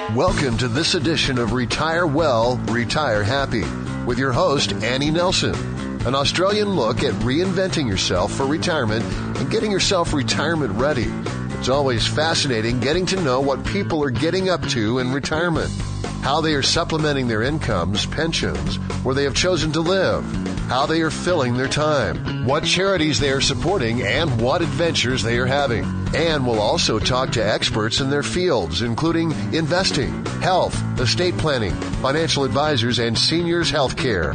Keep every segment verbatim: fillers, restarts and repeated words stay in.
Welcome to this edition of Retire Well, Retire Happy with your host, Annie Nelson. An Australian look at reinventing yourself for retirement and getting yourself retirement ready. It's always fascinating getting to know what people are getting up to in retirement, how they are supplementing their incomes, pensions, where they have chosen to live, how they are filling their time, what charities they are supporting, and what adventures they are having. And we'll also talk to experts in their fields, including investing, health, estate planning, financial advisors, and seniors health care.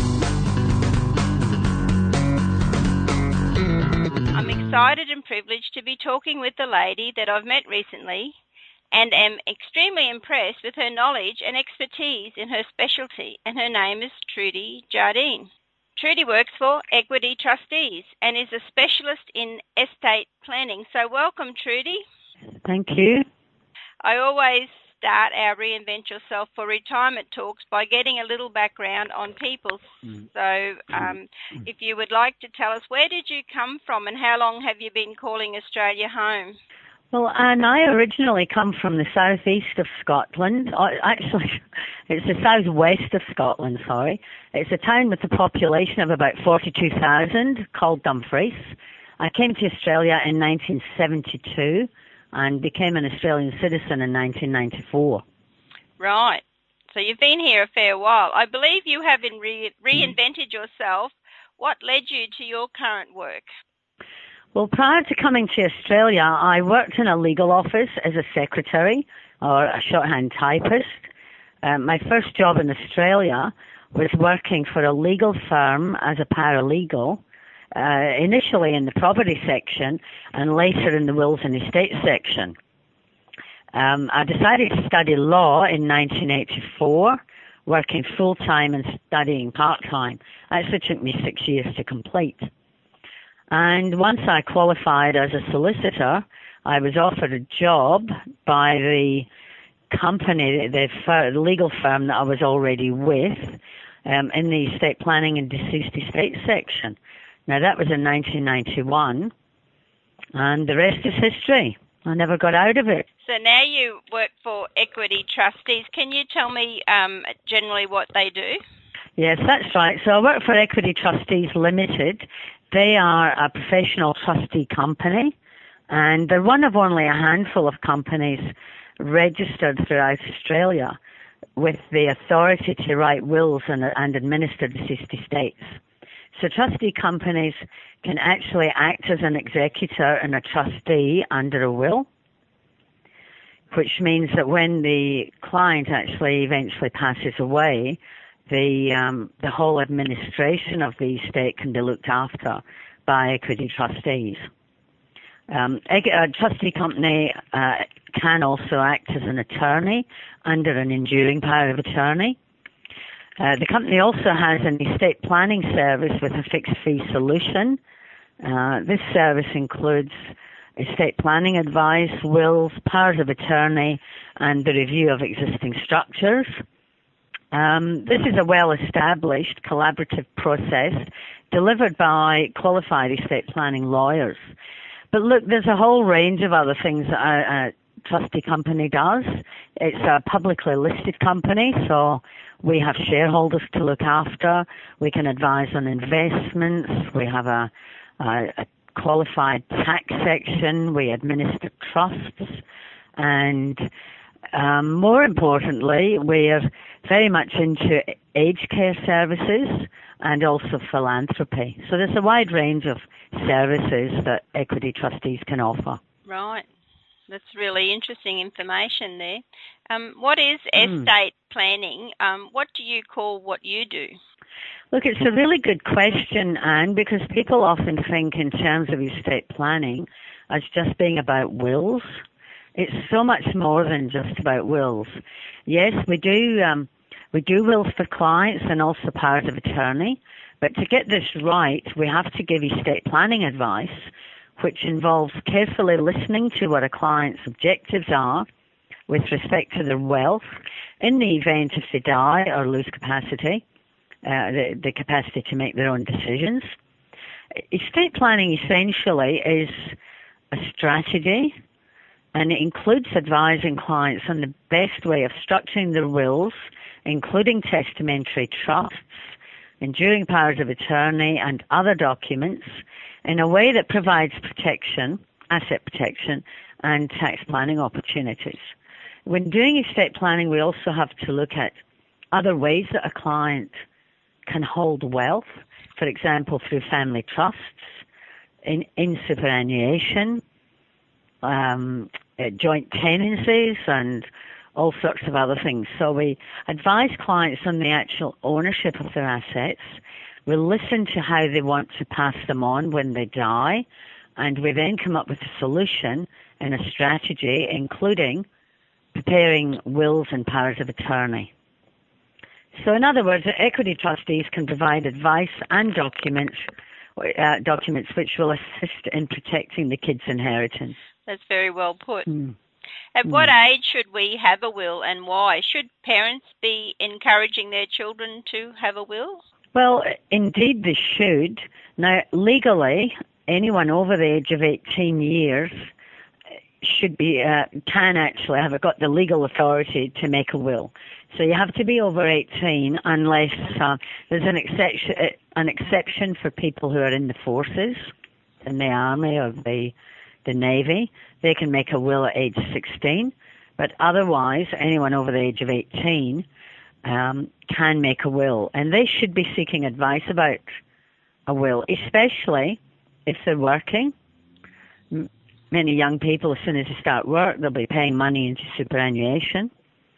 I'm excited and privileged to be talking with a lady that I've met recently and am extremely impressed with her knowledge and expertise in her specialty, and her name is Trudy Jardine. Trudy works for Equity Trustees and is a specialist in estate planning. So welcome, Trudy. Thank you. I always start our Reinvent Yourself for Retirement talks by getting a little background on people. Mm. So um, mm. if you would like to tell us, where did you come from and how long have you been calling Australia home? Well, and I originally come from the southeast of Scotland. Actually, it's the southwest of Scotland, sorry. It's a town with a population of about forty-two thousand called Dumfries. I came to Australia in nineteen seventy-two and became an Australian citizen in nineteen ninety-four. Right. So you've been here a fair while. I believe you have been re- reinvented yourself. What led you to your current work? Well, prior to coming to Australia, I worked in a legal office as a secretary or a shorthand typist. Um, my first job in Australia was working for a legal firm as a paralegal, uh, initially in the property section and later in the wills and estate section. Um, I decided to study law in nineteen eighty-four, working full-time and studying part-time. It actually took me six years to complete. And once I qualified as a solicitor, I was offered a job by the company, the, fir- the legal firm that I was already with, um, in the estate planning and deceased estate section. Now, that was in nineteen ninety-one, and the rest is history. I never got out of it. So now you work for Equity Trustees. Can you tell me um, generally what they do? Yes, that's right. So I work for Equity Trustees Limited. They are a professional trustee company, and they're one of only a handful of companies registered throughout Australia with the authority to write wills and, and administer deceased estates. So trustee companies can actually act as an executor and a trustee under a will, which means that when the client actually eventually passes away, the um, the whole administration of the estate can be looked after by Equity Trustees. Um, a trustee company uh, can also act as an attorney under an enduring power of attorney. Uh, the company also has an estate planning service with a fixed fee solution. Uh, this service includes estate planning advice, wills, powers of attorney, and the review of existing structures. Um, this is a well-established collaborative process delivered by qualified estate planning lawyers. But look, there's a whole range of other things that a, a trustee company does. It's a publicly listed company, so we have shareholders to look after. We can advise on investments. We have a, a, a qualified tax section. We administer trusts. And um, more importantly, we're very much into aged care services and also philanthropy. So there's a wide range of services that Equity Trustees can offer. Right. That's really interesting information there. Um, what is Mm. estate planning? Um, what do you call what you do? Look, it's a really good question, Anne, because people often think in terms of estate planning as just being about wills. It's so much more than just about wills. Yes, we do um, we do wills for clients and also powers of attorney, but to get this right, we have to give estate planning advice, which involves carefully listening to what a client's objectives are with respect to their wealth in the event if they die or lose capacity, uh, the, the capacity to make their own decisions. Estate planning essentially is a strategy And it includes advising clients on the best way of structuring their wills, including testamentary trusts, enduring powers of attorney, and other documents in a way that provides protection, asset protection, and tax planning opportunities. When doing estate planning, we also have to look at other ways that a client can hold wealth, for example, through family trusts, in, in superannuation, um, uh, joint tenancies, and all sorts of other things. So we advise clients on the actual ownership of their assets. We listen to how they want to pass them on when they die, and we then come up with a solution and a strategy, including preparing wills and powers of attorney. So in other words, equity trustees can provide advice and documents, uh, documents which will assist in protecting the kids' inheritance. That's very well put. Mm. At mm. what age should we have a will, and why? Should parents be encouraging their children to have a will? Well, indeed they should. Now, legally, anyone over the age of eighteen years should be, uh, can actually have got the legal authority to make a will. So you have to be over eighteen unless uh, there's an exception, an exception for people who are in the forces, in the army or the, the navy. They can make a will at age sixteen, but otherwise anyone over the age of eighteen um, can make a will. And they should be seeking advice about a will, especially if they're working. Many young people, as soon as they start work, they'll be paying money into superannuation.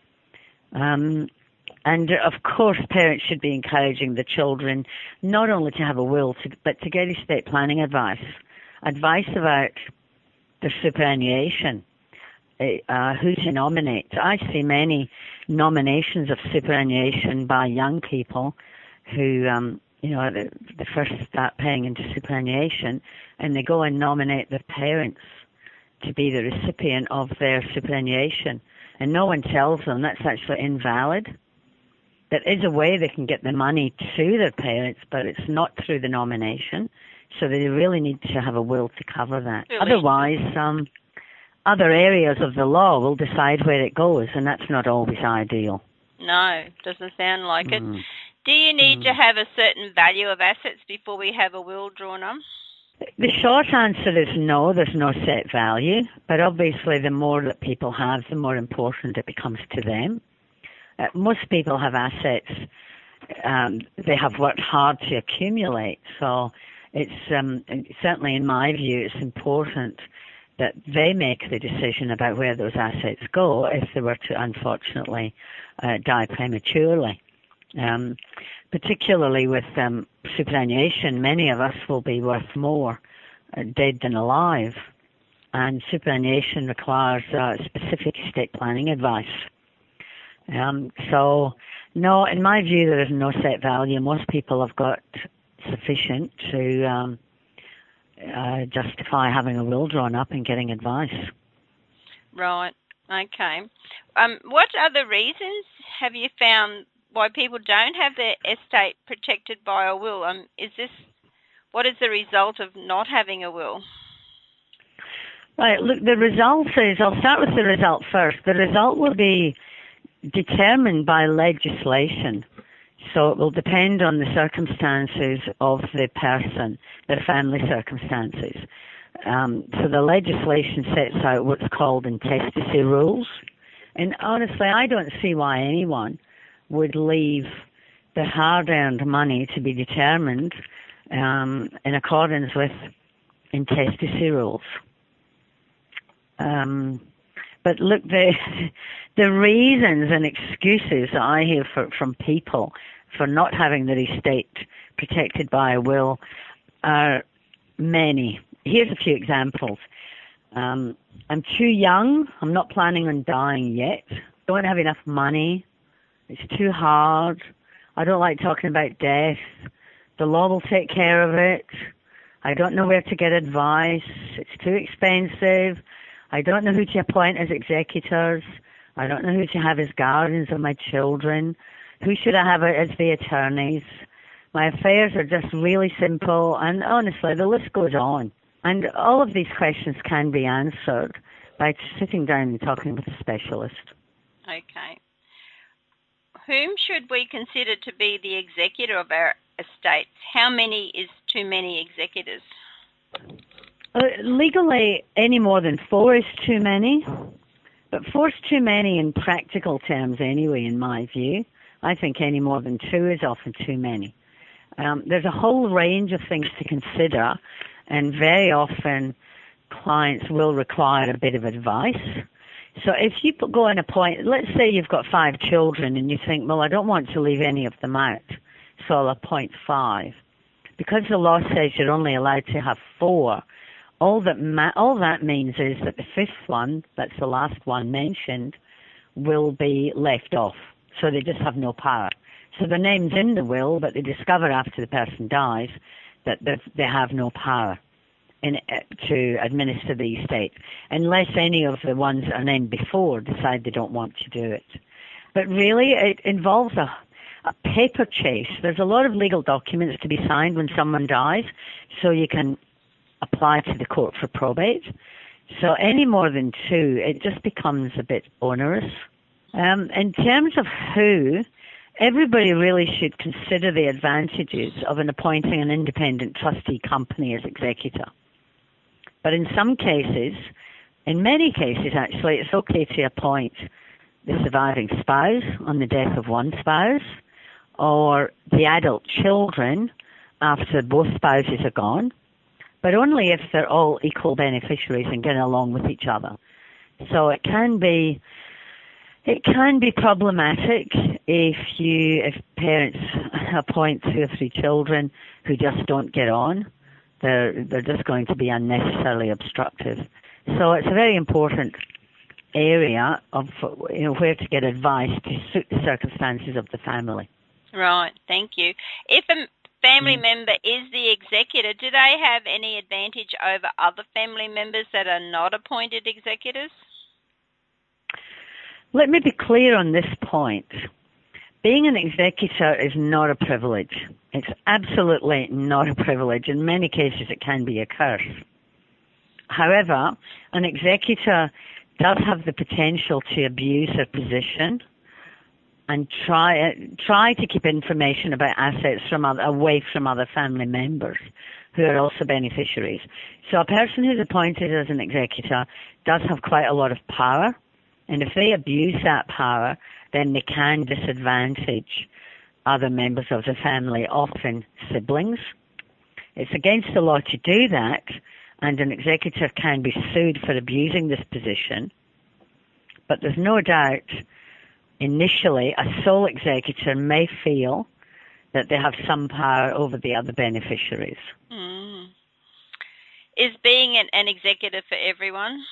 Um, and of course, parents should be encouraging the children not only to have a will, to, but to get estate planning advice, advice about their superannuation, uh, who to nominate. I see many nominations of superannuation by young people who, um, you know, they, they first start paying into superannuation, and they go and nominate their parents to be the recipient of their superannuation. And no one tells them that's actually invalid. There is a way they can get the money to their parents, but it's not through the nomination. So they really need to have a will to cover that. Really? Otherwise, um, other areas of the law will decide where it goes, and that's not always ideal. No, doesn't sound like mm. it. Do you need mm. to have a certain value of assets before we have a will drawn up? The short answer is no, there's no set value, but obviously the more that people have, the more important it becomes to them. Uh, most people have assets um, they have worked hard to accumulate, so it's um, certainly in my view it's important that they make the decision about where those assets go if they were to unfortunately uh, die prematurely. Um, particularly with um, superannuation, many of us will be worth more uh, dead than alive, and superannuation requires uh, specific estate planning advice. Um, so, no, in my view, there is no set value. Most people have got sufficient to um, uh, justify having a will drawn up and getting advice. Right. Okay. Um, what other reasons have you found why people don't have their estate protected by a will? Um, is this, what is the result of not having a will? Right, look, the result is, I'll start with the result first. The result will be determined by legislation. So it will depend on the circumstances of the person, their family circumstances. Um, so the legislation sets out what's called intestacy rules. And honestly, I don't see why anyone would leave the hard-earned money to be determined um, in accordance with intestacy rules. Um, but look, the the reasons and excuses that I hear for, from people for not having their estate protected by a will are many. Here's a few examples. Um, I'm too young. I'm not planning on dying yet. Don't have enough money. It's too hard. I don't like talking about death. The law will take care of it. I don't know where to get advice. It's too expensive. I don't know who to appoint as executors. I don't know who to have as guardians of my children. Who should I have as the attorneys? My affairs are just really simple, and honestly, the list goes on. And all of these questions can be answered by sitting down and talking with a specialist. Okay. Whom should we consider to be the executor of our estates? How many is too many executors? Uh, legally, any more than four is too many, but four's too many in practical terms anyway, in my view. I think any more than two is often too many. Um, there's a whole range of things to consider, and very often clients will require a bit of advice. So if you go and appoint, let's say you've got five children and you think, well, I don't want to leave any of them out, so I'll appoint five. Because the law says you're only allowed to have four, all that ma- all that means is that the fifth one, that's the last one mentioned, will be left off. So they just have no power. So the name's in the will, but they discover after the person dies that they have no power in, to administer the estate, unless any of the ones that are named before decide they don't want to do it. But really, it involves a, a paper chase. There's a lot of legal documents to be signed when someone dies, so you can apply to the court for probate. So any more than two, it just becomes a bit onerous. Um, in terms of who, everybody really should consider the advantages of an appointing an independent trustee company as executor. But in some cases, in many cases actually, it's okay to appoint the surviving spouse on the death of one spouse, or the adult children after both spouses are gone, but only if they're all equal beneficiaries and get along with each other. So it can be It can be problematic if you, if parents appoint two or three children who just don't get on. They're, they're just going to be unnecessarily obstructive. So it's a very important area of, you know, where to get advice to suit the circumstances of the family. Right, thank you. If a family Mm. member is the executor, do they have any advantage over other family members that are not appointed executors? Let me be clear on this point. Being an executor is not a privilege. It's absolutely not a privilege. In many cases, it can be a curse. However, an executor does have the potential to abuse their position and try try to keep information about assets from other, away from other family members who are also beneficiaries. So a person who's appointed as an executor does have quite a lot of power. And if they abuse that power, then they can disadvantage other members of the family, often siblings. It's against the law to do that, and an executor can be sued for abusing this position. But there's no doubt, initially, a sole executor may feel that they have some power over the other beneficiaries. Mm. Is being an, an executor for everyone?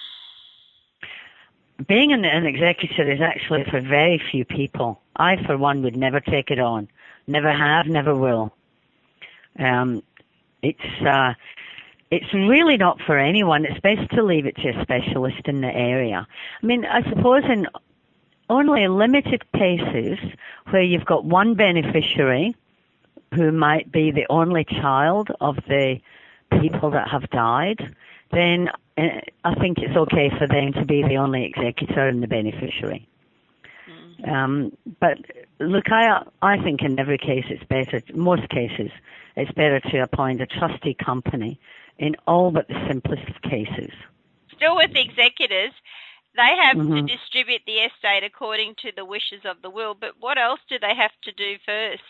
Being an, an executor is actually for very few people. I, for one, would never take it on. Never have, never will. Um, it's uh, it's really not for anyone. It's best to leave it to a specialist in the area. I mean, I suppose in only limited cases where you've got one beneficiary who might be the only child of the people that have died, then I think it's okay for them to be the only executor and the beneficiary. Mm. Um, but look, I I think in every case it's better, most cases, it's better to appoint a trustee company in all but the simplest of cases. Still with executors, they have mm-hmm. to distribute the estate according to the wishes of the will, but what else do they have to do first?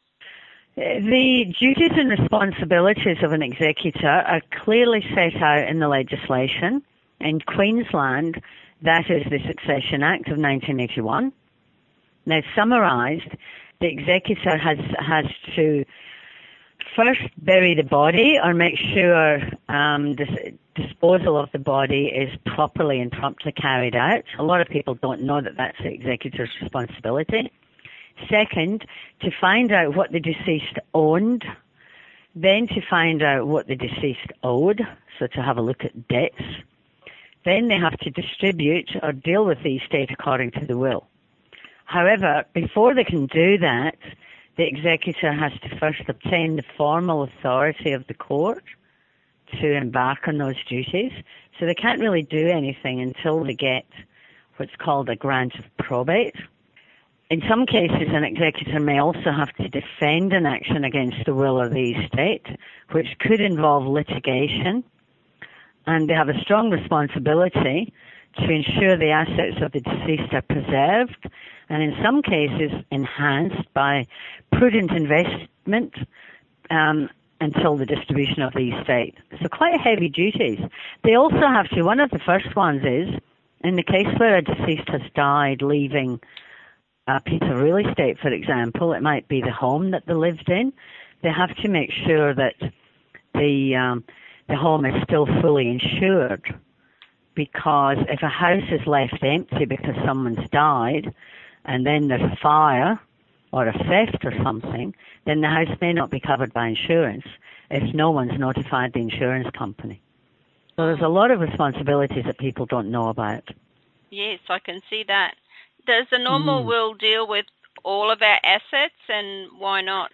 The duties and responsibilities of an executor are clearly set out in the legislation. In Queensland, that is the Succession Act of nineteen eighty-one. Now, summarised, the executor has has to first bury the body or make sure um, dis- disposal of the body is properly and promptly carried out. A lot of people don't know that that's the executor's responsibility. Second, to find out what the deceased owned, then to find out what the deceased owed, so to have a look at debts. Then they have to distribute or deal with the estate according to the will. However, before they can do that, the executor has to first obtain the formal authority of the court to embark on those duties. So they can't really do anything until they get what's called a grant of probate. In some cases, an executor may also have to defend an action against the will or the estate, which could involve litigation, and they have a strong responsibility to ensure the assets of the deceased are preserved, and in some cases enhanced by prudent investment um, until the distribution of the estate. So quite heavy duties. They also have to, one of the first ones is, in the case where a deceased has died leaving a piece of real estate, for example, it might be the home that they lived in, they have to make sure that the um, the home is still fully insured, because if a house is left empty because someone's died and then there's a fire or a theft or something, then the house may not be covered by insurance if no one's notified the insurance company. So there's a lot of responsibilities that people don't know about. Yes, I can see that. Does the normal mm. will deal with all of our assets, and why not?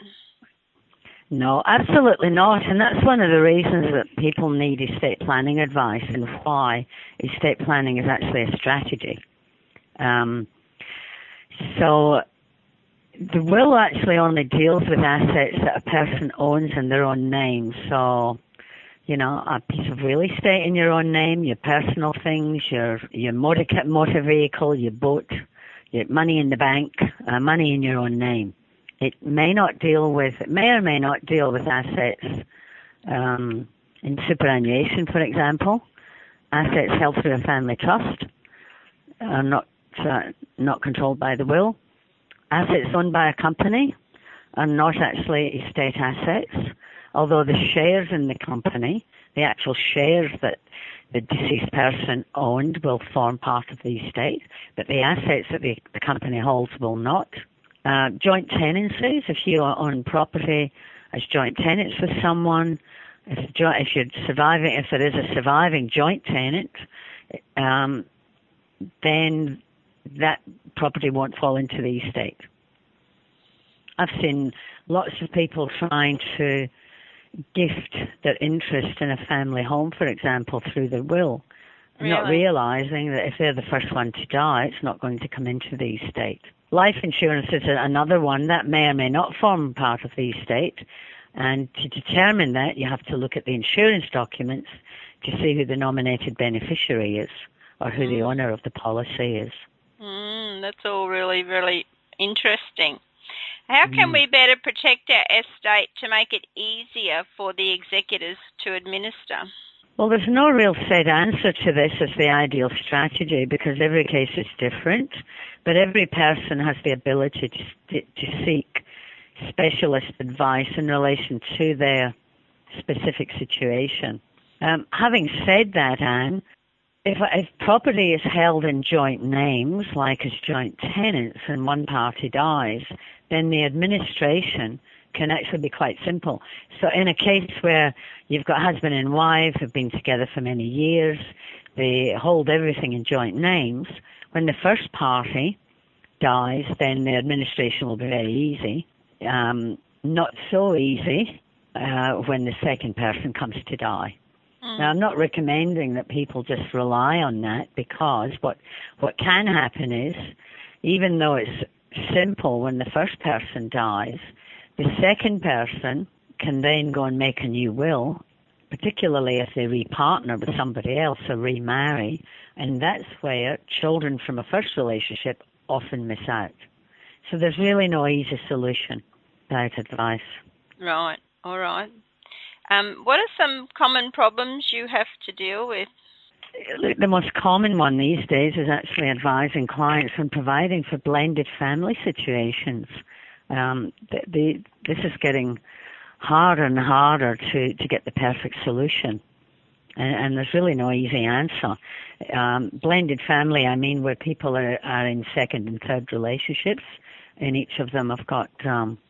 No, absolutely not. And that's one of the reasons that people need estate planning advice, and why estate planning is actually a strategy. Um, so the will actually only deals with assets that a person owns in their own name. So, you know, a piece of real estate in your own name, your personal things, your your motor, motor vehicle, your boat, your money in the bank, uh, money in your own name. It may not deal with, it may or may not deal with assets um, in superannuation, for example. Assets held through a family trust are not uh, not controlled by the will. Assets owned by a company are not actually estate assets, although the shares in the company, the actual shares that the deceased person owned, will form part of the estate, but the assets that the, the company holds will not. Uh, joint tenancies, if you own property as joint tenants with someone, if, if you're surviving, if there is a surviving joint tenant, um, then that property won't fall into the estate. I've seen lots of people trying to gift their interest in a family home, for example, through their will, really? Not realizing that if they're the first one to die, it's not going to come into the estate. Life insurance is another one that may or may not form part of the estate, and to determine that, you have to look at the insurance documents to see who the nominated beneficiary is, or who mm. the owner of the policy is. Mm, that's all really, really interesting. How can mm. we better protect our estate to make it easier for the executors to administer? Well, there's no real set answer to this as the ideal strategy, because every case is different, but every person has the ability to, to seek specialist advice in relation to their specific situation. Um, having said that, Anne, if, if property is held in joint names, like as joint tenants, and one party dies, then the administration can actually be quite simple. So in a case where you've got husband and wife who've been together for many years, they hold everything in joint names, when the first party dies, then the administration will be very easy. Um, not so easy uh, when the second person comes to die. Mm. Now, I'm not recommending that people just rely on that, because what what can happen is, even though it's simple when the first person dies, the second person can then go and make a new will, particularly if they repartner with somebody else or remarry, and that's where children from a first relationship often miss out. So there's really no easy solution without advice. Right, all right. Um, what are some common problems you have to deal with? The most common one these days is actually advising clients and providing for blended family situations. Um, the, the, this is getting harder and harder to, to get the perfect solution. And, and there's really no easy answer. Um, blended family, I mean, where people are, are in second and third relationships, and each of them have got um,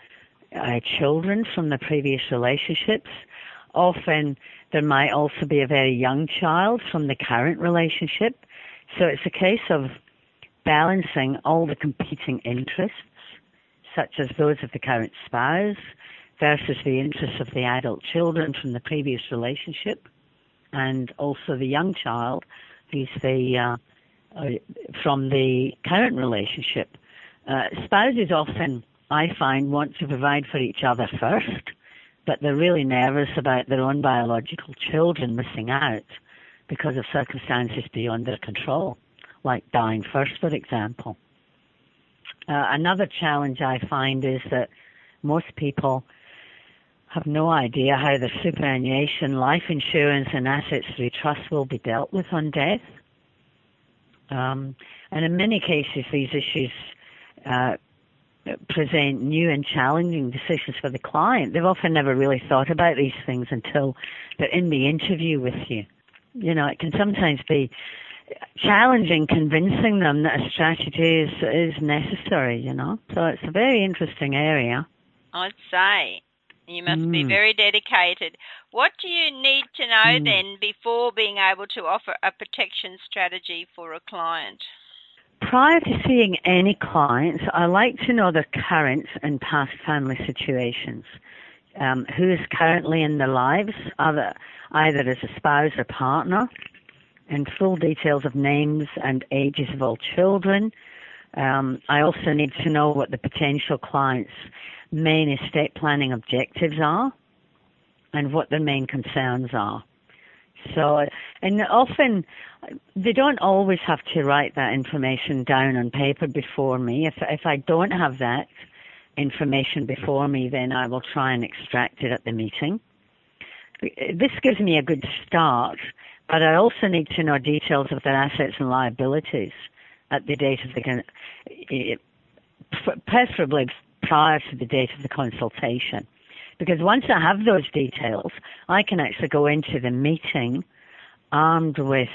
uh, children from the previous relationships. Often there might also be a very young child from the current relationship. So it's a case of balancing all the competing interests, such as those of the current spouse versus the interests of the adult children from the previous relationship. and also the young child, who's the uh, uh, from the current relationship. Uh, spouses often, I find, want to provide for each other first, but they're really nervous about their own biological children missing out because of circumstances beyond their control, like dying first, for example. Uh, another challenge I find is that most people have no idea how the superannuation, life insurance and assets through trust will be dealt with on death. Um, and in many cases, these issues uh, present new and challenging decisions for the client. They've often never really thought about these things until they're in the interview with you. You know, it can sometimes be challenging convincing them that a strategy is, is necessary, you know. So it's a very interesting area. I'd say. You must mm. be very dedicated. What do you need to know mm. then before being able to offer a protection strategy for a client? Prior to seeing any clients, I like to know their current and past family situations. Um, who is currently in their lives, either, either as a spouse or partner, and full details of names and ages of all children. Um, I also need to know what the potential client's main estate planning objectives are and what their main concerns are. So, and often they don't always have to write that information down on paper before me. If if I don't have that information before me, then I will try and extract it at the meeting. This gives me a good start, but I also need to know details of their assets and liabilities at the date of the, preferably prior to the date of the consultation. Because once I have those details, I can actually go into the meeting armed with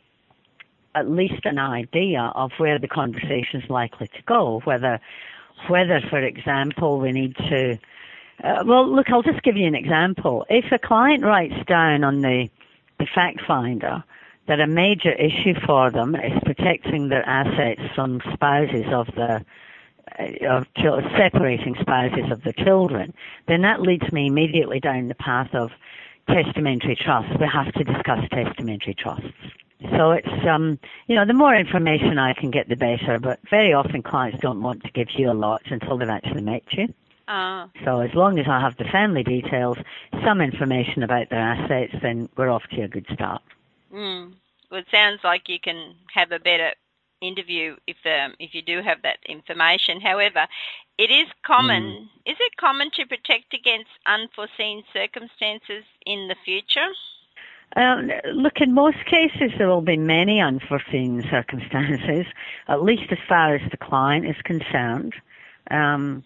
at least an idea of where the conversation is likely to go, whether, whether, for example, we need to, uh, well, look, I'll just give you an example. If a client writes down on the, the fact finder that a major issue for them is protecting their assets from spouses of the of separating spouses of the children, then that leads me immediately down the path of testamentary trusts. We have to discuss testamentary trusts. So it's, um, you know, the more information I can get, the better, but very often clients don't want to give you a lot until they've actually met you. Uh, so as long as I have the family details, some information about their assets, then we're off to a good start. Mm. Well, it sounds like you can have a better interview if um, if you do have that information. However, it is common. Mm. Is it common to protect against unforeseen circumstances in the future? Um, look, in most cases there will be many unforeseen circumstances, at least as far as the client is concerned. Um,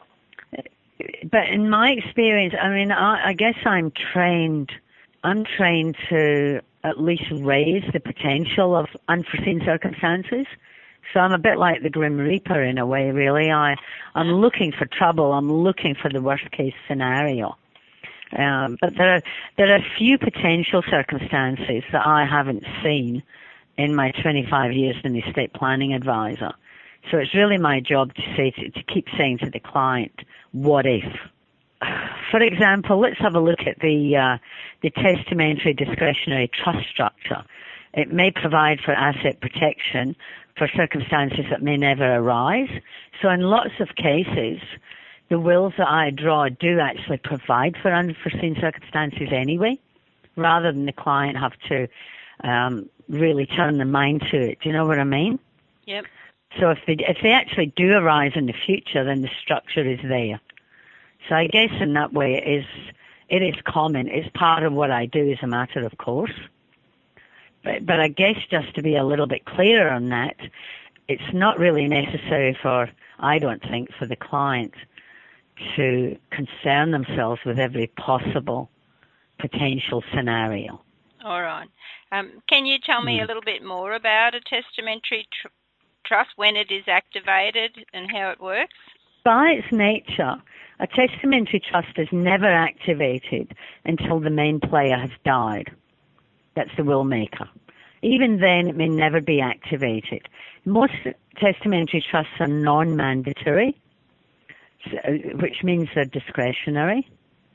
but in my experience, I mean, I, I guess I'm trained. I'm trained to at least raise the potential of unforeseen circumstances. So I'm a bit like the Grim Reaper in a way, really. I, I'm looking for trouble. I'm looking for the worst case scenario. Um, but there are, there are few potential circumstances that I haven't seen in my twenty-five years as an estate planning advisor. So it's really my job to say to, to keep saying to the client, what if? For example, let's have a look at the uh, the testamentary discretionary trust structure. It may provide for asset protection for circumstances that may never arise. So in lots of cases, the wills that I draw do actually provide for unforeseen circumstances anyway, rather than the client have to um, really turn their mind to it. Do you know what I mean? Yep. So if they, if they actually do arise in the future, then the structure is there. So I guess in that way it is, it is common. It's part of what I do as a matter of course. But, but I guess just to be a little bit clearer on that, it's not really necessary for, I don't think, for the client to concern themselves with every possible potential scenario. All right. Um, can you tell me mm. a little bit more about a testamentary tr- trust, when it is activated and how it works? By its nature, a testamentary trust is never activated until the main player has died. That's the will maker. Even then, it may never be activated. Most testamentary trusts are non-mandatory, which means they're discretionary.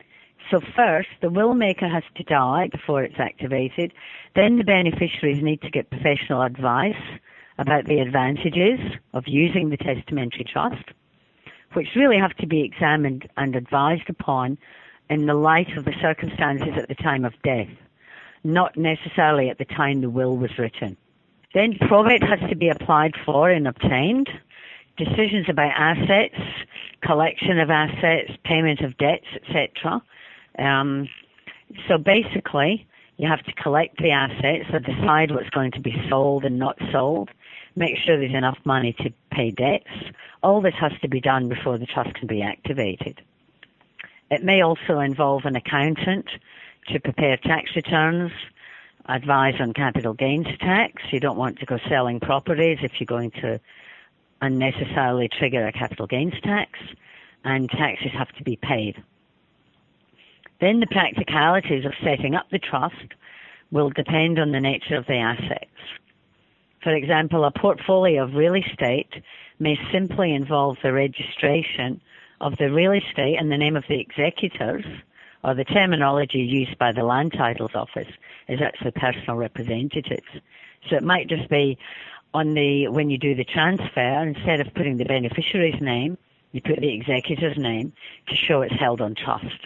So first, the will maker has to die before it's activated. Then the beneficiaries need to get professional advice about the advantages of using the testamentary trust, which really have to be examined and advised upon in the light of the circumstances at the time of death, not necessarily at the time the will was written. Then probate has to be applied for and obtained. Decisions about assets, collection of assets, payment of debts, et cetera. Um, so basically, you have to collect the assets or decide what's going to be sold and not sold. Make sure there's enough money to pay debts. All this has to be done before the trust can be activated. It may also involve an accountant to prepare tax returns, advise on capital gains tax. You don't want to go selling properties if you're going to unnecessarily trigger a capital gains tax, and taxes have to be paid. Then the practicalities of setting up the trust will depend on the nature of the assets. For example, a portfolio of real estate may simply involve the registration of the real estate and the name of the executors, or the terminology used by the Land Titles Office is actually personal representatives. So it might just be on the, when you do the transfer, instead of putting the beneficiary's name, you put the executor's name to show it's held on trust.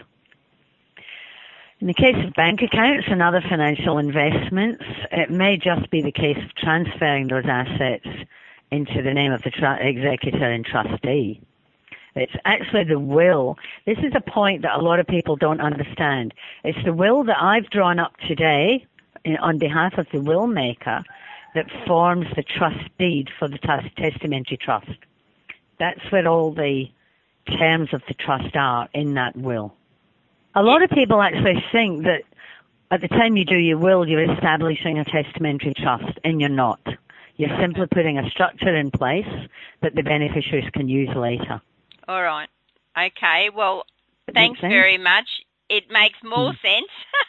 In the case of bank accounts and other financial investments, it may just be the case of transferring those assets into the name of the tra- executor and trustee. It's actually the will. This is a point that a lot of people don't understand. It's the will that I've drawn up today in, on behalf of the will maker that forms the trust deed for the t- testamentary trust. That's where all the terms of the trust are in that will. A lot of people actually think that at the time you do your will, you're establishing a testamentary trust, and you're not. You're simply putting a structure in place that the beneficiaries can use later. All right. Okay. Well, thanks very much. It makes more mm. sense.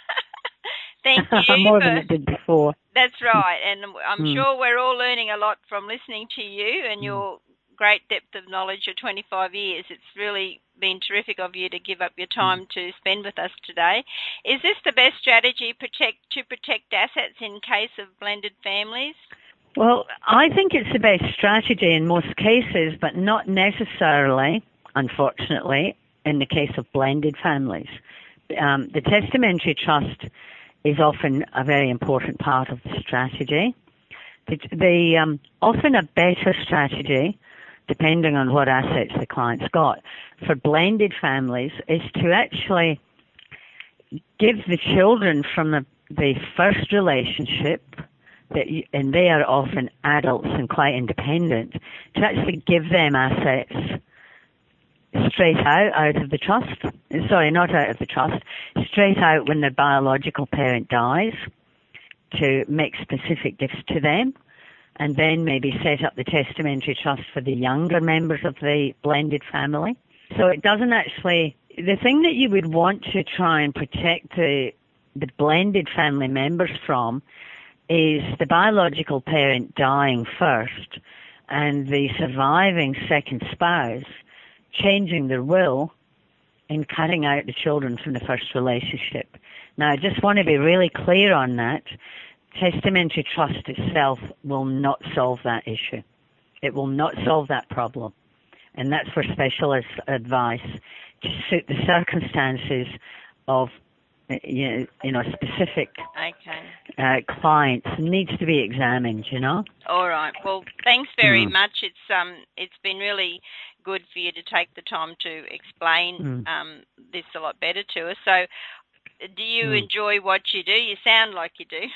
Thank you. More for, than it did before. That's right. And I'm mm. sure we're all learning a lot from listening to you and mm. your great depth of knowledge of twenty-five years. It's really been terrific of you to give up your time to spend with us today. Is this the best strategy protect, to protect assets in case of blended families? Well, I think it's the best strategy in most cases, but not necessarily, unfortunately, in the case of blended families. Um, the testamentary trust is often a very important part of the strategy. The, the um, often a better strategy, depending on what assets the client's got, for blended families is to actually give the children from the, the first relationship, that you, and they are often adults and quite independent, to actually give them assets straight out, out of the trust. Sorry, not out of the trust, straight out when their biological parent dies, to make specific gifts to them, and then maybe set up the testamentary trust for the younger members of the blended family. So it doesn't actually, the thing that you would want to try and protect the, the blended family members from is the biological parent dying first and the surviving second spouse changing their will and cutting out the children from the first relationship. Now, I just want to be really clear on that. Testamentary trust itself will not solve that issue. It will not solve that problem. And that's for specialist advice to suit the circumstances of you know, specific okay. uh, clients. Needs to be examined, you know. All right. Well, thanks very mm. much. It's um, it's been really good for you to take the time to explain mm. um, this a lot better to us. So, do you mm. enjoy what you do? You sound like you do.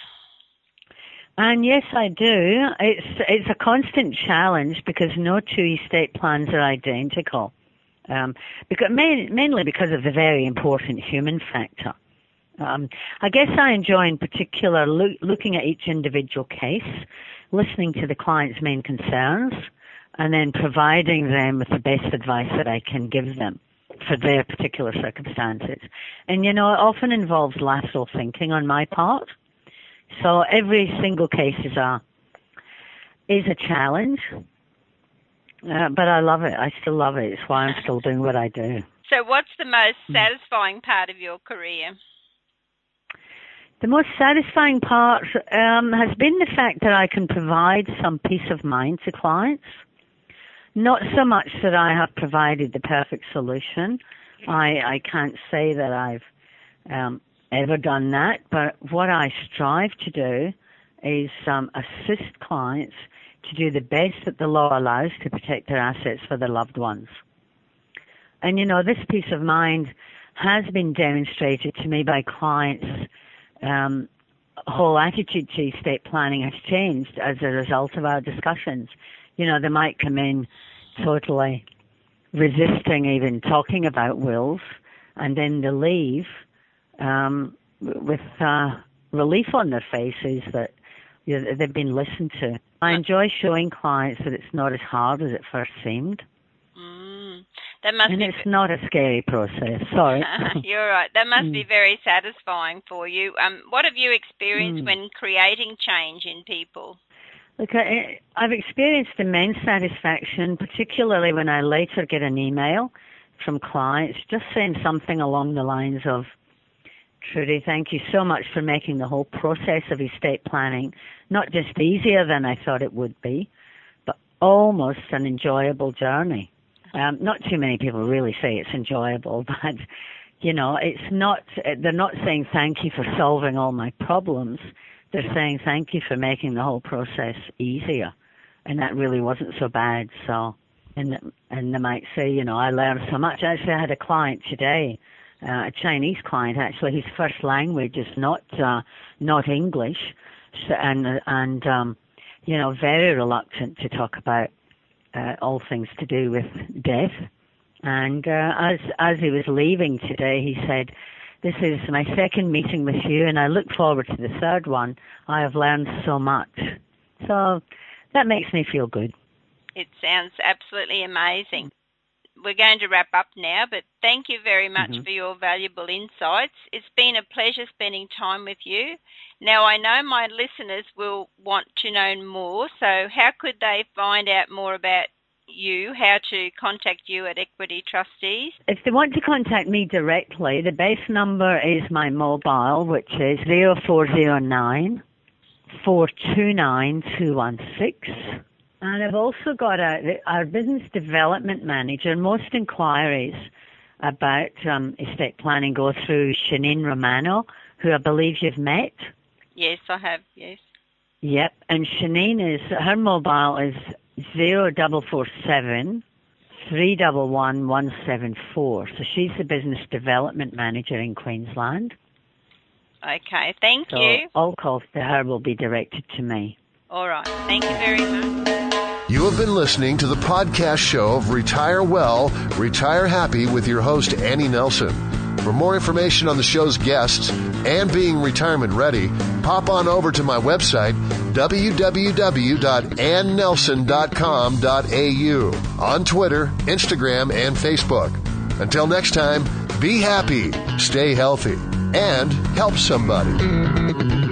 And yes, I do. It's it's a constant challenge because no two estate plans are identical. Um, because main, mainly because of the very important human factor. Um, I guess I enjoy in particular lo- looking at each individual case, listening to the client's main concerns, and then providing them with the best advice that I can give them for their particular circumstances. And, you know, it often involves lateral thinking on my part. So every single case is a, is a challenge, uh, but I love it. I still love it. It's why I'm still doing what I do. So what's the most satisfying part of your career? The most satisfying part um, has been the fact that I can provide some peace of mind to clients. Not so much that I have provided the perfect solution. I, I can't say that I've um, ever done that, but what I strive to do is um, assist clients to do the best that the law allows to protect their assets for their loved ones. And, you know, this peace of mind has been demonstrated to me by clients. Um, whole attitude to estate planning has changed as a result of our discussions. You know, they might come in totally resisting even talking about wills, and then they leave um, with uh, relief on their faces that you know, they've been listened to. I enjoy showing clients that it's not as hard as it first seemed. Mm, that must and be it's not a scary process. Sorry. You're right. That must mm. be very satisfying for you. Um, what have you experienced mm. when creating change in people? Look, I, I've experienced immense satisfaction, particularly when I later get an email from clients just saying something along the lines of, Trudy, thank you so much for making the whole process of estate planning not just easier than I thought it would be, but almost an enjoyable journey. Um, not too many people really say it's enjoyable, but, you know, it's not, they're not saying thank you for solving all my problems. They're saying thank you for making the whole process easier. And that really wasn't so bad. So, and, and they might say, you know, I learned so much. Actually, I had a client today, uh, a Chinese client, actually. His first language is not, uh, not English. So, and, and, um, you know, very reluctant to talk about Uh, all things to do with death. And uh, as as he was leaving today, he said, this is my second meeting with you, and I look forward to the third one. I have learned so much. So that makes me feel good. It sounds absolutely amazing. We're going to wrap up now, but thank you very much mm-hmm. for your valuable insights. It's been a pleasure spending time with you. Now, I know my listeners will want to know more, so how could they find out more about you, how to contact you at Equity Trustees? If they want to contact me directly, the best number is my mobile, which is zero four zero nine, four two nine, two one six. And I've also got a, our business development manager. Most inquiries about um, estate planning go through Shanine Romano, who I believe you've met. Yes, I have, yes. Yep, and Shanine is, her mobile is zero double four seven, three one one, one seven four. So she's the business development manager in Queensland. Okay, thank so you. All calls to her will be directed to me. All right, thank you very much. You have been listening to the podcast show of Retire Well, Retire Happy with your host, Annie Nelson. For more information on the show's guests and being retirement ready, pop on over to my website, w w w dot ann nelson dot com dot a u, on Twitter, Instagram, and Facebook. Until next time, be happy, stay healthy, and help somebody.